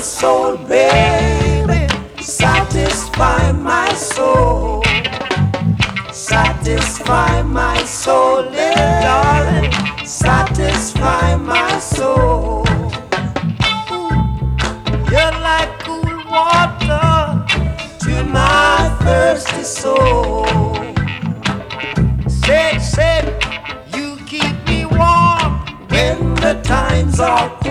soul, baby. Satisfy my soul. Satisfy my soul, little darling. Satisfy my soul. You're like cool water to my thirsty soul. Said, you keep me warm when the times are cold.